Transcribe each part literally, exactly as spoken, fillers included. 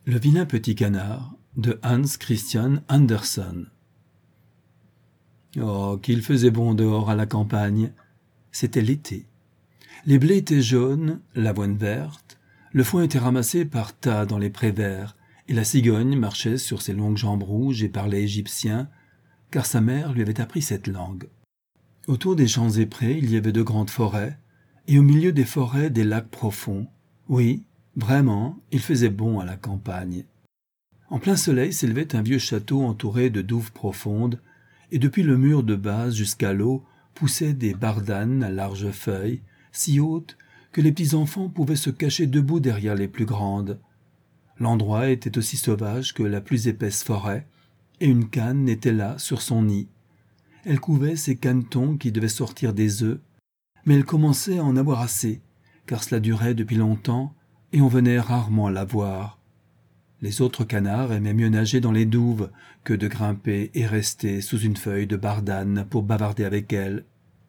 Le vilain petit canard de Hans Christian Andersen. Oh, qu'il faisait bon dehors à la campagne. C'était l'été. Les blés étaient jaunes, l'avoine verte, le foin était ramassé par tas dans les prés verts, et la cigogne marchait sur ses longues jambes rouges et parlait égyptien, car sa mère lui avait appris cette langue. Autour des champs et prés, il y avait de grandes forêts, et au milieu des forêts, des lacs profonds. Oui, vraiment, il faisait bon à la campagne. En plein soleil s'élevait un vieux château entouré de douves profondes, et depuis le mur de base jusqu'à l'eau poussaient des bardanes à larges feuilles, si hautes que les petits enfants pouvaient se cacher debout derrière les plus grandes. L'endroit était aussi sauvage que la plus épaisse forêt, et une canne était là sur son nid. Elle couvait ses canetons qui devaient sortir des œufs, mais elle commençait à en avoir assez, car cela durait depuis longtemps, et on venait rarement la voir. Les autres canards aimaient mieux nager dans les douves que de grimper et rester sous une feuille de bardane pour bavarder avec elle.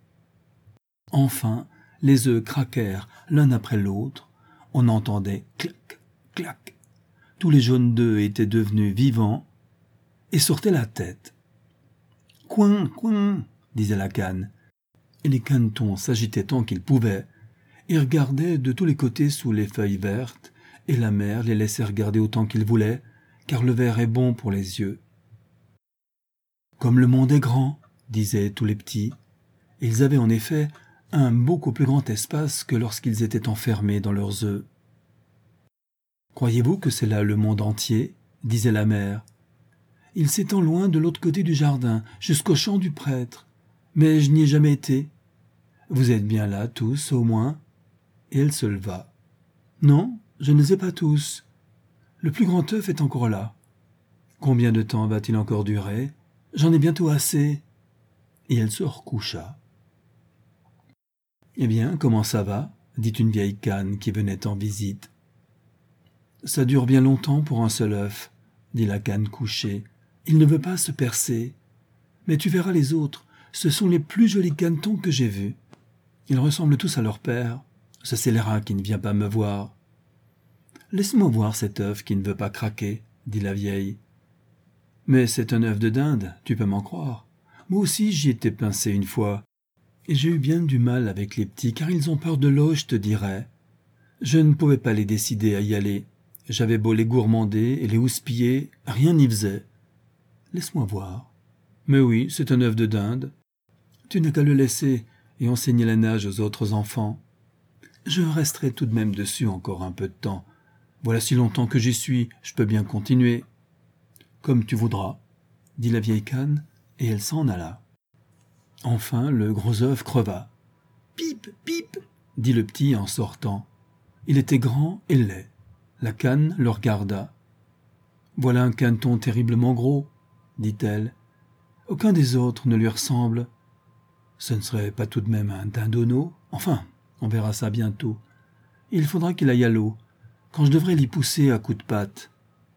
Enfin, les œufs craquèrent l'un après l'autre. On entendait clac, clac. Tous les jaunes d'œufs étaient devenus vivants et sortaient la tête. Coin, coin, disait la canne, et les canetons s'agitaient tant qu'ils pouvaient et regardaient de tous les côtés sous les feuilles vertes, et la mère les laissait regarder autant qu'ils voulaient, car le vert est bon pour les yeux. Comme le monde est grand, disaient tous les petits. Ils avaient en effet un beaucoup plus grand espace que lorsqu'ils étaient enfermés dans leurs œufs. Croyez-vous que c'est là le monde entier ? Disait la mère. Il s'étend loin de l'autre côté du jardin, jusqu'au champ du prêtre, mais je n'y ai jamais été. Vous êtes bien là, tous, au moins ? Et elle se leva. Non, je ne les ai pas tous. Le plus grand œuf est encore là. Combien de temps va-t-il encore durer ? J'en ai bientôt assez. Et elle se recoucha. Eh bien, comment ça va ? Dit une vieille canne qui venait en visite. Ça dure bien longtemps pour un seul œuf, dit la canne couchée. Il ne veut pas se percer. Mais tu verras les autres, ce sont les plus jolis canetons que j'ai vus. Ils ressemblent tous à leur père. Ce scélérat qui ne vient pas me voir. Laisse-moi voir cet œuf qui ne veut pas craquer, dit la vieille. Mais c'est un œuf de dinde, tu peux m'en croire. Moi aussi j'y étais pincé une fois. Et j'ai eu bien du mal avec les petits, car ils ont peur de l'eau, je te dirais. Je ne pouvais pas les décider à y aller. J'avais beau les gourmander et les houspiller, rien n'y faisait. Laisse-moi voir. Mais oui, c'est un œuf de dinde. Tu n'as qu'à le laisser et enseigner la nage aux autres enfants. Je resterai tout de même dessus encore un peu de temps. Voilà si longtemps que j'y suis, je peux bien continuer. Comme tu voudras, dit la vieille canne, et elle s'en alla. Enfin, le gros œuf creva. Pip, pip, dit le petit en sortant. Il était grand et laid. La canne le regarda. Voilà un caneton terriblement gros, dit-elle. Aucun des autres ne lui ressemble. Ce ne serait pas tout de même un dindonneau ? Enfin, on verra ça bientôt. Il faudra qu'il aille à l'eau, quand je devrais l'y pousser à coups de patte.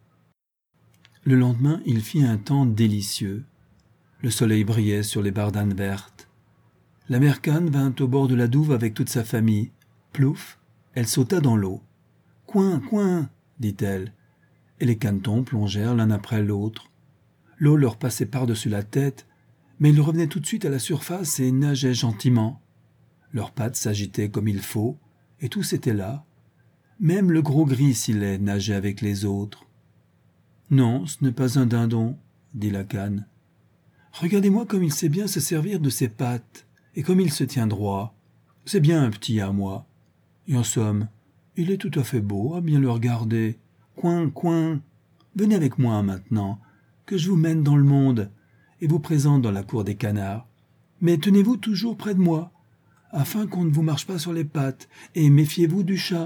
Le lendemain, il fit un temps délicieux. Le soleil brillait sur les bardanes vertes. La mère canne vint au bord de la douve avec toute sa famille. Plouf, elle sauta dans l'eau. Coin, coin, dit-elle, et les canetons plongèrent l'un après l'autre. L'eau leur passait par-dessus la tête, mais ils revenaient tout de suite à la surface et nageaient gentiment. Leurs pattes s'agitaient comme il faut, et tous étaient là. Même le gros gris-silet nageait avec les autres. « Non, ce n'est pas un dindon, » dit la canne. « Regardez-moi comme il sait bien se servir de ses pattes, et comme il se tient droit. C'est bien un petit à moi. Et en somme, il est tout à fait beau à bien le regarder. Coin, coin, venez avec moi maintenant, que je vous mène dans le monde, et vous présente dans la cour des canards. Mais tenez-vous toujours près de moi, afin qu'on ne vous marche pas sur les pattes, et méfiez-vous du chat. »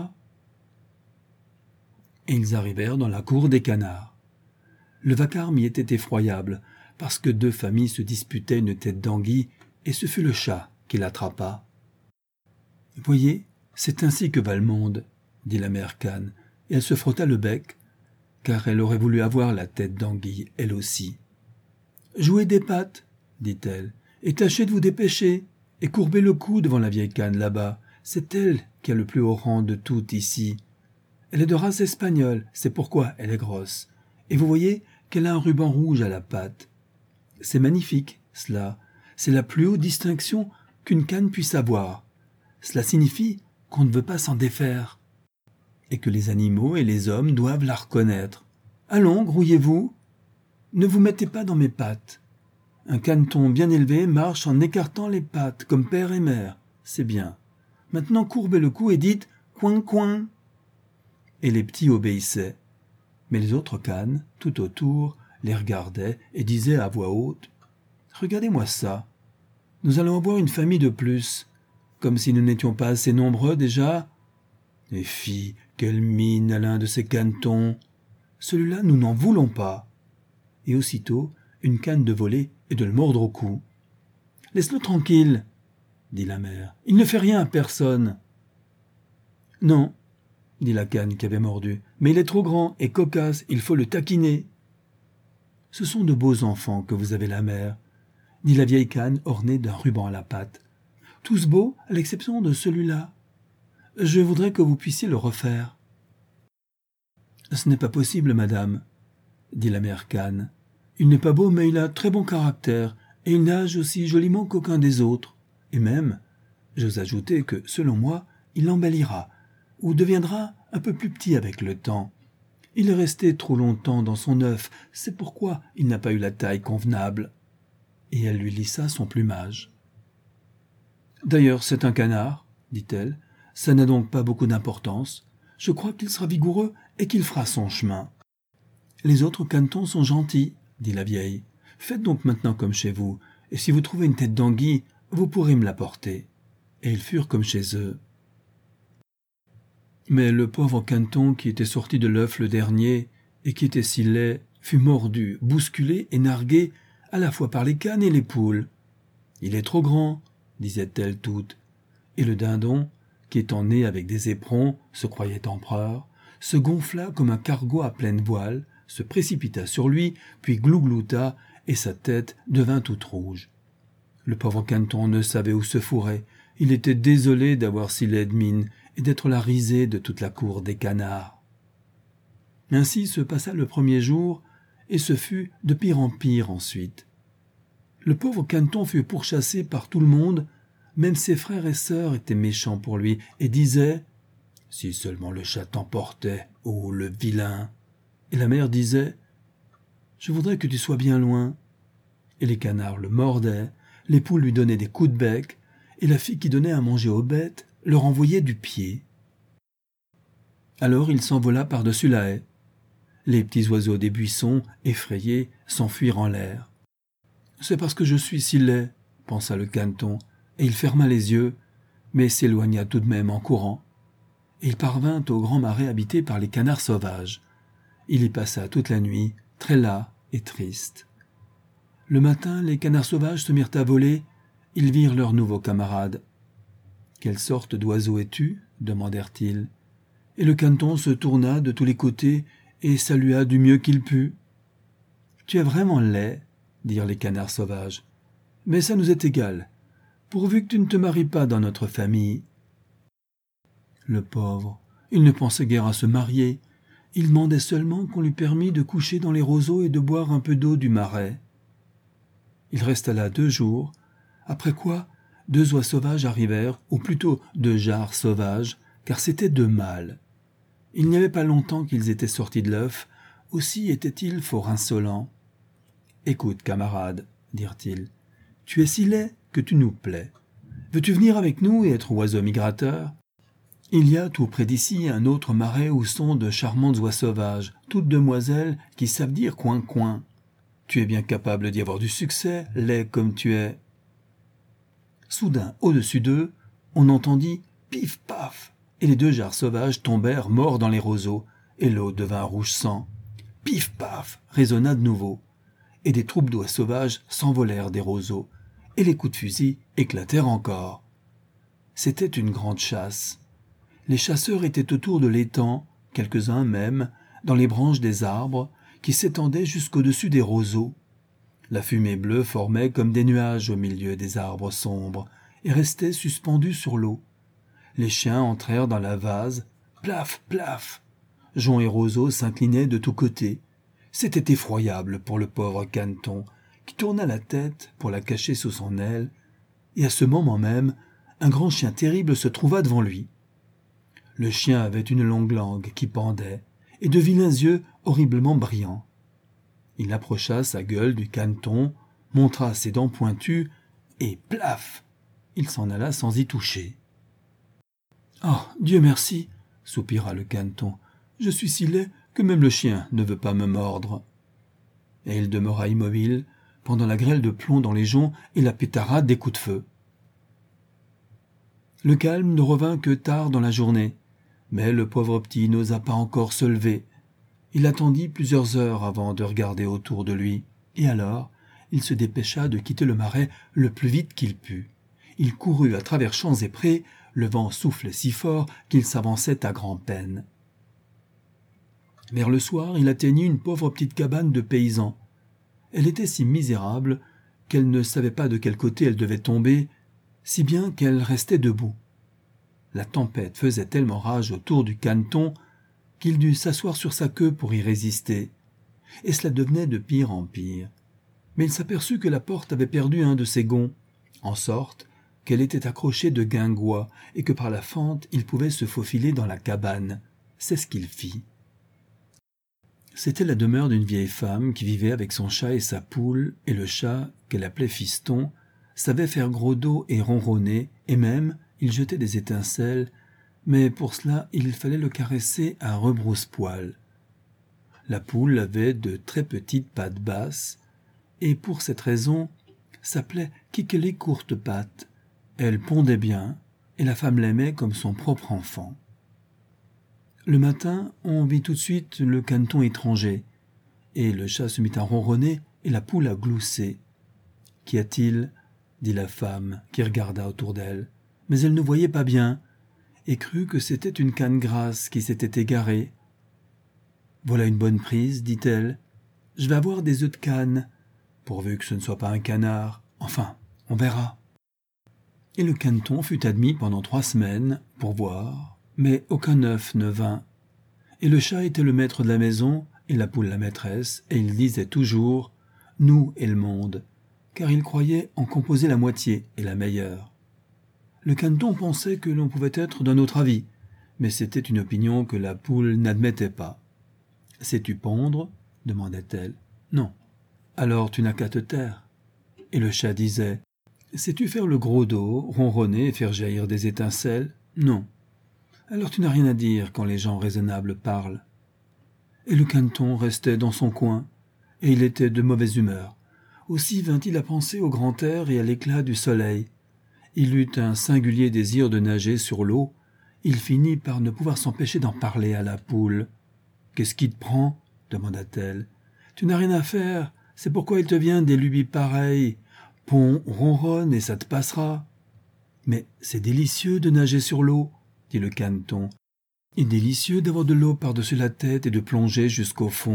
Et ils arrivèrent dans la cour des canards. Le vacarme y était effroyable, parce que deux familles se disputaient une tête d'anguille, et ce fut le chat qui l'attrapa. « Voyez, c'est ainsi que va le monde, » dit la mère canne, et elle se frotta le bec, car elle aurait voulu avoir la tête d'anguille, elle aussi. « Jouez des pattes, » dit-elle, « et tâchez de vous dépêcher, et courbez le cou devant la vieille canne là-bas. C'est elle qui a le plus haut rang de toutes ici. Elle est de race espagnole, c'est pourquoi elle est grosse. Et vous voyez qu'elle a un ruban rouge à la patte. C'est magnifique, cela. C'est la plus haute distinction qu'une canne puisse avoir. Cela signifie qu'on ne veut pas s'en défaire. Et que les animaux et les hommes doivent la reconnaître. Allons, grouillez-vous. Ne vous mettez pas dans mes pattes. Un caneton bien élevé marche en écartant les pattes, comme père et mère. C'est bien. Maintenant courbez le cou et dites « coin, coin ». Et les petits obéissaient. Mais les autres cannes, tout autour, les regardaient et disaient à voix haute « Regardez-moi ça. Nous allons avoir une famille de plus, comme si nous n'étions pas assez nombreux déjà. » Et fi, quelle mine à l'un de ces canetons. Celui-là, nous n'en voulons pas. Et aussitôt, une canne de voler et de le mordre au cou. « Laisse-le tranquille, » dit la mère. « Il ne fait rien à personne. »« Non, » dit la canne qui avait mordu, « mais il est trop grand et cocasse, il faut le taquiner. »« Ce sont de beaux enfants que vous avez, la mère, » dit la vieille canne ornée d'un ruban à la patte. « Tous beaux, à l'exception de celui-là. Je voudrais que vous puissiez le refaire. »« Ce n'est pas possible, madame, » dit la mère canne. « Il n'est pas beau, mais il a très bon caractère, et il nage aussi joliment qu'aucun des autres. Et même, j'ose ajouter que, selon moi, il embellira, ou deviendra un peu plus petit avec le temps. Il est resté trop longtemps dans son œuf, c'est pourquoi il n'a pas eu la taille convenable. » Et elle lui lissa son plumage. « D'ailleurs, c'est un canard, » dit-elle. « Ça n'a donc pas beaucoup d'importance. Je crois qu'il sera vigoureux et qu'il fera son chemin. »« Les autres canetons sont gentils, » dit la vieille. « Faites donc maintenant comme chez vous, et si vous trouvez une tête d'anguille, vous pourrez me l'apporter. » Et ils furent comme chez eux. Mais le pauvre caneton qui était sorti de l'œuf le dernier, et qui était si laid, fut mordu, bousculé et nargué à la fois par les canes et les poules. « Il est trop grand, » disaient-elles toutes. Et le dindon, qui étant né avec des éperons, se croyait empereur, se gonfla comme un cargo à pleine voile, se précipita sur lui, puis glouglouta, et sa tête devint toute rouge. Le pauvre caneton ne savait où se fourrer. Il était désolé d'avoir si laide mine et d'être la risée de toute la cour des canards. Ainsi se passa le premier jour, et ce fut de pire en pire ensuite. Le pauvre caneton fut pourchassé par tout le monde, même ses frères et sœurs étaient méchants pour lui et disaient « Si seulement le chat t'emportait, ô le vilain !» Et la mère disait « Je voudrais que tu sois bien loin. » Et les canards le mordaient, les poules lui donnaient des coups de bec, et la fille qui donnait à manger aux bêtes leur envoyait du pied. Alors il s'envola par-dessus la haie. Les petits oiseaux des buissons, effrayés, s'enfuirent en l'air. « C'est parce que je suis si laid, » pensa le caneton, et il ferma les yeux, mais s'éloigna tout de même en courant. Et il parvint au grand marais habité par les canards sauvages. Il y passa toute la nuit, très las et triste. Le matin, les canards sauvages se mirent à voler. Ils virent leurs nouveaux camarades. « Quelle sorte d'oiseau es-tu » demandèrent-ils. Et le caneton se tourna de tous les côtés et salua du mieux qu'il put. « Tu es vraiment laid, » dirent les canards sauvages. « Mais ça nous est égal, pourvu que tu ne te maries pas dans notre famille. » Le pauvre, il ne pensait guère à se marier. Il demandait seulement qu'on lui permît de coucher dans les roseaux et de boire un peu d'eau du marais. Il resta là deux jours, après quoi deux oies sauvages arrivèrent, ou plutôt deux jarres sauvages, car c'étaient deux mâles. Il n'y avait pas longtemps qu'ils étaient sortis de l'œuf, aussi étaient-ils fort insolents. « Écoute, camarade, dirent-ils, tu es si laid que tu nous plais. Veux-tu venir avec nous et être oiseau migrateur ? Il y a tout près d'ici un autre marais où sont de charmantes oies sauvages, toutes demoiselles qui savent dire coin-coin. Tu es bien capable d'y avoir du succès, laid comme tu es. » Soudain, au-dessus d'eux, on entendit « pif-paf » et les deux jarres sauvages tombèrent morts dans les roseaux, et l'eau devint rouge sang. « Pif-paf » résonna de nouveau, et des troupes d'oies sauvages s'envolèrent des roseaux, et les coups de fusil éclatèrent encore. C'était une grande chasse. Les chasseurs étaient autour de l'étang, quelques-uns même, dans les branches des arbres, qui s'étendaient jusqu'au-dessus des roseaux. La fumée bleue formait comme des nuages au milieu des arbres sombres et restait suspendue sur l'eau. Les chiens entrèrent dans la vase, plaf, plaf. Joncs et roseaux s'inclinaient de tous côtés. C'était effroyable pour le pauvre caneton, qui tourna la tête pour la cacher sous son aile, et à ce moment même, un grand chien terrible se trouva devant lui. Le chien avait une longue langue qui pendait, et de vilains yeux horriblement brillants. Il approcha sa gueule du caneton, montra ses dents pointues, et plaf, il s'en alla sans y toucher. « Oh, Dieu merci !» soupira le caneton. « Je suis si laid que même le chien ne veut pas me mordre. » Et il demeura immobile pendant la grêle de plomb dans les joncs et la pétarade des coups de feu. Le calme ne revint que tard dans la journée, mais le pauvre petit n'osa pas encore se lever. Il attendit plusieurs heures avant de regarder autour de lui, et alors il se dépêcha de quitter le marais le plus vite qu'il put. Il courut à travers champs et prés, le vent soufflait si fort qu'il s'avançait à grand-peine. Vers le soir, il atteignit une pauvre petite cabane de paysans. Elle était si misérable qu'elle ne savait pas de quel côté elle devait tomber, si bien qu'elle restait debout. La tempête faisait tellement rage autour du caneton qu'il dut s'asseoir sur sa queue pour y résister, et cela devenait de pire en pire. Mais il s'aperçut que la porte avait perdu un de ses gonds, en sorte qu'elle était accrochée de guingois et que par la fente il pouvait se faufiler dans la cabane. C'est ce qu'il fit. C'était la demeure d'une vieille femme qui vivait avec son chat et sa poule, et le chat, qu'elle appelait Fiston, savait faire gros dos et ronronner, et même il jetait des étincelles, mais pour cela il fallait le caresser à rebrousse-poil. La poule avait de très petites pattes basses, et pour cette raison s'appelait Kikeli Courtepatte. Elle pondait bien, et la femme l'aimait comme son propre enfant. Le matin, on vit tout de suite le caneton étranger, et le chat se mit à ronronner et la poule à glousser. « Qu'y a-t-il » dit la femme, qui regarda autour d'elle, mais elle ne voyait pas bien, et crut que c'était une canne grasse qui s'était égarée. « Voilà une bonne prise, dit-elle. Je vais avoir des œufs de canne, pourvu que ce ne soit pas un canard. Enfin, on verra. » Et le caneton fut admis pendant trois semaines pour voir, mais aucun œuf ne vint. Et le chat était le maître de la maison, et la poule la maîtresse, et il disait toujours « nous et le monde », car il croyait en composer la moitié et la meilleure. Le caneton pensait que l'on pouvait être d'un autre avis, mais c'était une opinion que la poule n'admettait pas. « Sais-tu pondre ?» demandait-elle. « Non. »« Alors tu n'as qu'à te taire. » Et le chat disait « Sais-tu faire le gros dos, ronronner et faire jaillir des étincelles ? Non. » Alors tu n'as rien à dire quand les gens raisonnables parlent. Et le caneton restait dans son coin, et il était de mauvaise humeur. Aussi vint-il à penser au grand air et à l'éclat du soleil. Il eut un singulier désir de nager sur l'eau. Il finit par ne pouvoir s'empêcher d'en parler à la poule. « Qu'est-ce qui te prend ?» demanda-t-elle. « Tu n'as rien à faire, c'est pourquoi il te vient des lubies pareilles. Pond, ronronne et ça te passera. »« Mais c'est délicieux de nager sur l'eau, » dit le caneton. « Et délicieux d'avoir de l'eau par-dessus la tête et de plonger jusqu'au fond. »«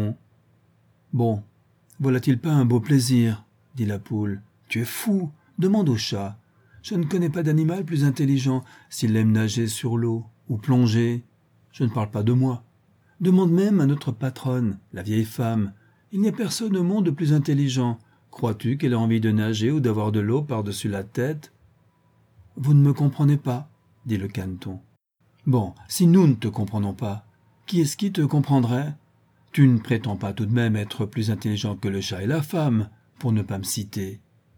Bon, voilà-t-il pas un beau plaisir ?» dit la poule. « Tu es fou, demande au chat. Je ne connais pas d'animal plus intelligent s'il aime nager sur l'eau ou plonger. Je ne parle pas de moi. Demande même à notre patronne, la vieille femme. Il n'y a personne au monde de plus intelligent. Crois-tu qu'elle a envie de nager ou d'avoir de l'eau par-dessus la tête ?»« Vous ne me comprenez pas, » dit le caneton. « Bon, si nous ne te comprenons pas, qui est-ce qui te comprendrait ? Tu ne prétends pas tout de même être plus intelligent que le chat et la femme, pour ne pas me citer.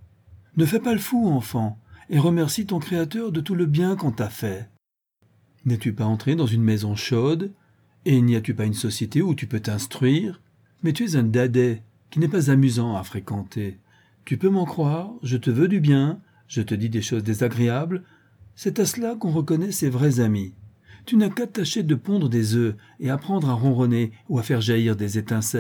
Ne fais pas le fou, enfant, et remercie ton Créateur de tout le bien qu'on t'a fait. N'es-tu pas entré dans une maison chaude, et n'y as-tu pas une société où tu peux t'instruire ? Mais tu es un dadais qui n'est pas amusant à fréquenter. Tu peux m'en croire, je te veux du bien, je te dis des choses désagréables, c'est à cela qu'on reconnaît ses vrais amis. Tu n'as qu'à tâcher de pondre des œufs et apprendre à ronronner ou à faire jaillir des étincelles. »«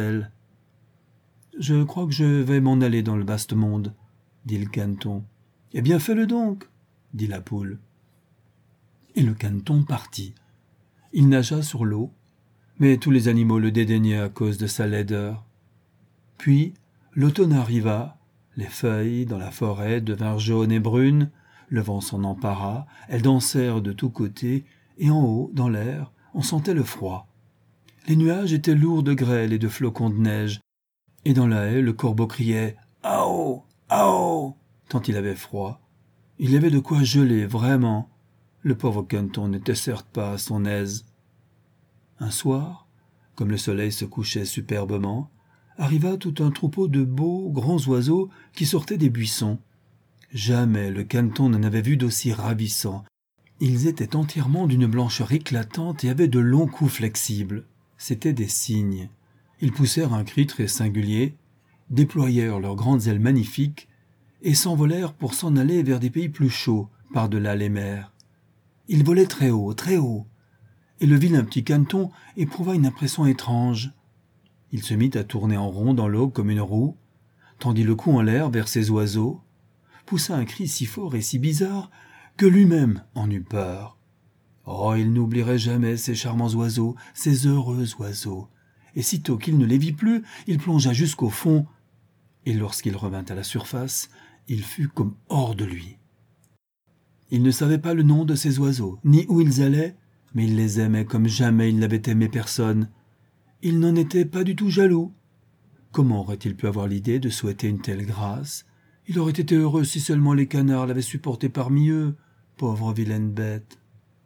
Je crois que je vais m'en aller dans le vaste monde, » dit le caneton. « Eh bien, fais-le donc, » dit la poule. Et le caneton partit. Il nagea sur l'eau, mais tous les animaux le dédaignaient à cause de sa laideur. Puis l'automne arriva, les feuilles dans la forêt devinrent jaunes et brunes, le vent s'en empara, elles dansèrent de tous côtés, et en haut, dans l'air, on sentait le froid. Les nuages étaient lourds de grêle et de flocons de neige, et dans la haie, le corbeau criait « Ao, ao !» tant il avait froid. Il y avait de quoi geler, vraiment. Le pauvre Quentin n'était certes pas à son aise. Un soir, comme le soleil se couchait superbement, arriva tout un troupeau de beaux, grands oiseaux qui sortaient des buissons. Jamais le Canton n'en avait vu d'aussi ravissants. Ils étaient entièrement d'une blancheur éclatante et avaient de longs coups flexibles. C'étaient des cygnes. Ils poussèrent un cri très singulier, déployèrent leurs grandes ailes magnifiques et s'envolèrent pour s'en aller vers des pays plus chauds, par-delà les mers. Ils volaient très haut, très haut, et le vilain petit Canton éprouva une impression étrange. Il se mit à tourner en rond dans l'eau comme une roue, tendit le cou en l'air vers ses oiseaux, poussa un cri si fort et si bizarre que lui-même en eut peur. Oh, il n'oublierait jamais ces charmants oiseaux, ces heureux oiseaux. Et sitôt qu'il ne les vit plus, il plongea jusqu'au fond, et lorsqu'il revint à la surface, il fut comme hors de lui. Il ne savait pas le nom de ces oiseaux, ni où ils allaient, mais il les aimait comme jamais il n'avait aimé personne. Il n'en était pas du tout jaloux. Comment aurait-il pu avoir l'idée de souhaiter une telle grâce ? Il aurait été heureux si seulement les canards l'avaient supporté parmi eux, pauvre vilaine bête.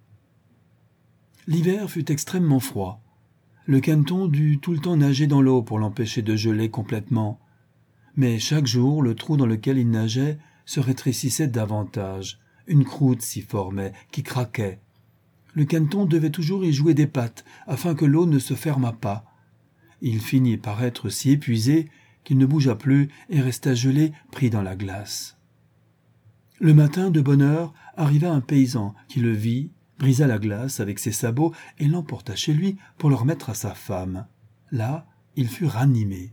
L'hiver fut extrêmement froid. Le Canton dut tout le temps nager dans l'eau pour l'empêcher de geler complètement. Mais chaque jour, le trou dans lequel il nageait se rétrécissait davantage. Une croûte s'y formait, qui craquait. Le Canton devait toujours y jouer des pattes, afin que l'eau ne se fermât pas. Il finit par être si épuisé qu'il ne bougea plus et resta gelé, pris dans la glace. Le matin, de bonne heure, arriva un paysan qui le vit, brisa la glace avec ses sabots et l'emporta chez lui pour le remettre à sa femme. Là, il fut ranimé.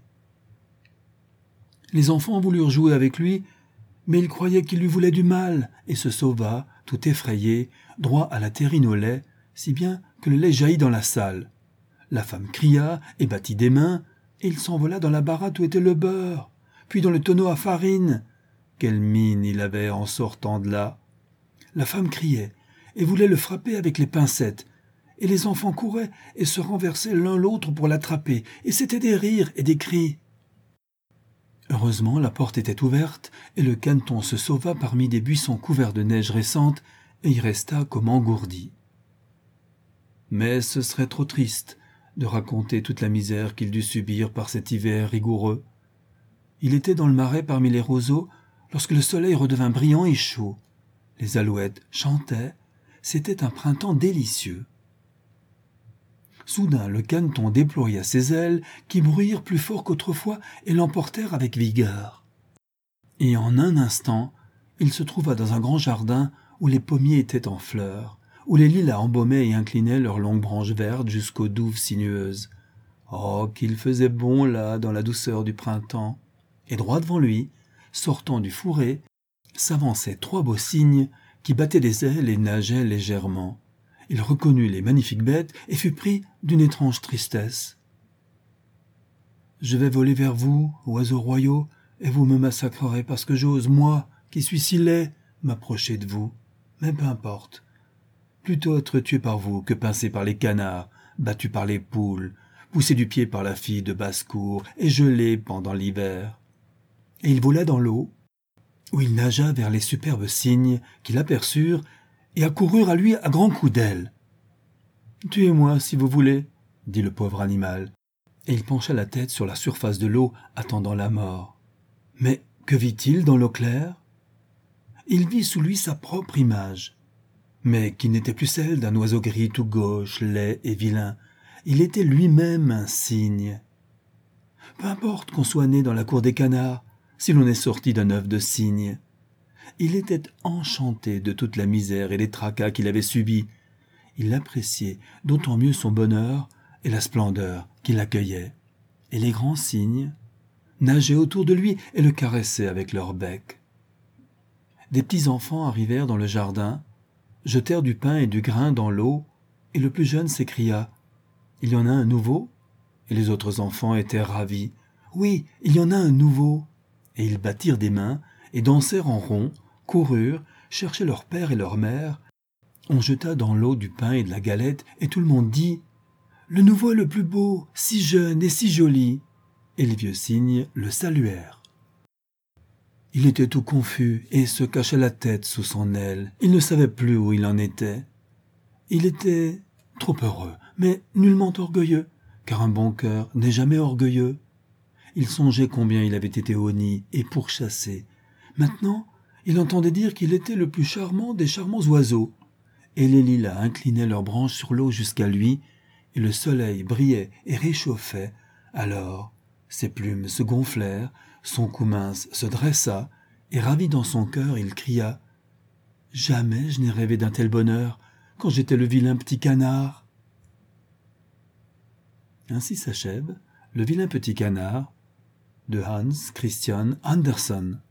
Les enfants voulurent jouer avec lui, mais il croyait qu'il lui voulait du mal et se sauva, tout effrayé, droit à la terrine au lait, si bien que le lait jaillit dans la salle. La femme cria et battit des mains, et il s'envola dans la baratte où était le beurre, puis dans le tonneau à farine. Quelle mine il avait en sortant de là! La femme criait et voulait le frapper avec les pincettes, et les enfants couraient et se renversaient l'un l'autre pour l'attraper, et c'étaient des rires et des cris. Heureusement, la porte était ouverte, et le Canton se sauva parmi des buissons couverts de neige récente, et y resta comme engourdi. Mais ce serait trop triste de raconter toute la misère qu'il dut subir par cet hiver rigoureux. Il était dans le marais parmi les roseaux, lorsque le soleil redevint brillant et chaud. Les alouettes chantaient, c'était un printemps délicieux. Soudain, le Canton déploya ses ailes, qui bruirent plus fort qu'autrefois et l'emportèrent avec vigueur. Et en un instant, il se trouva dans un grand jardin où les pommiers étaient en fleurs, où les lilas embaumaient et inclinaient leurs longues branches vertes jusqu'aux douves sinueuses. Oh, qu'il faisait bon là, dans la douceur du printemps! Et droit devant lui, sortant du fourré, s'avançaient trois beaux cygnes qui battaient des ailes et nageaient légèrement. Il reconnut les magnifiques bêtes et fut pris d'une étrange tristesse. « Je vais voler vers vous, oiseaux royaux, et vous me massacrerez parce que j'ose, moi, qui suis si laid, m'approcher de vous. Mais peu importe. Plutôt être tué par vous que pincé par les canards, battu par les poules, poussé du pied par la fille de basse-cour et gelé pendant l'hiver. » Et il vola dans l'eau, où il nagea vers les superbes cygnes qui l'aperçurent et accoururent à lui à grands coups d'ailes. « Tuez-moi, si vous voulez, » dit le pauvre animal, et il pencha la tête sur la surface de l'eau, attendant la mort. Mais que vit-il dans l'eau claire? Il vit sous lui sa propre image, mais qui n'était plus celle d'un oiseau gris tout gauche, laid et vilain. Il était lui-même un cygne. Peu importe qu'on soit né dans la cour des canards, si l'on est sorti d'un œuf de cygne. Il était enchanté de toute la misère et les tracas qu'il avait subis. Il appréciait d'autant mieux son bonheur et la splendeur qui l'accueillait. Et les grands cygnes nageaient autour de lui et le caressaient avec leur bec. Des petits enfants arrivèrent dans le jardin, jetèrent du pain et du grain dans l'eau, et le plus jeune s'écria « Il y en a un nouveau ?» Et les autres enfants étaient ravis. « Oui, il y en a un nouveau !» Et ils battirent des mains et dansèrent en rond, coururent, cherchaient leur père et leur mère. On jeta dans l'eau du pain et de la galette, et tout le monde dit le nouveau est le plus beau, si jeune et si joli. » Et les vieux cygnes le saluèrent. Il était tout confus et se cachait la tête sous son aile. Il ne savait plus où il en était. Il était trop heureux, mais nullement orgueilleux, car un bon cœur n'est jamais orgueilleux. Il songeait combien il avait été honni et pourchassé. Maintenant, il entendait dire qu'il était le plus charmant des charmants oiseaux. Et les lilas inclinaient leurs branches sur l'eau jusqu'à lui, et le soleil brillait et réchauffait. Alors, ses plumes se gonflèrent, son cou mince se dressa, et ravi dans son cœur, il cria « Jamais je n'ai rêvé d'un tel bonheur quand j'étais le vilain petit canard. » Ainsi s'achève Le vilain petit canard de Hans Christian Andersen.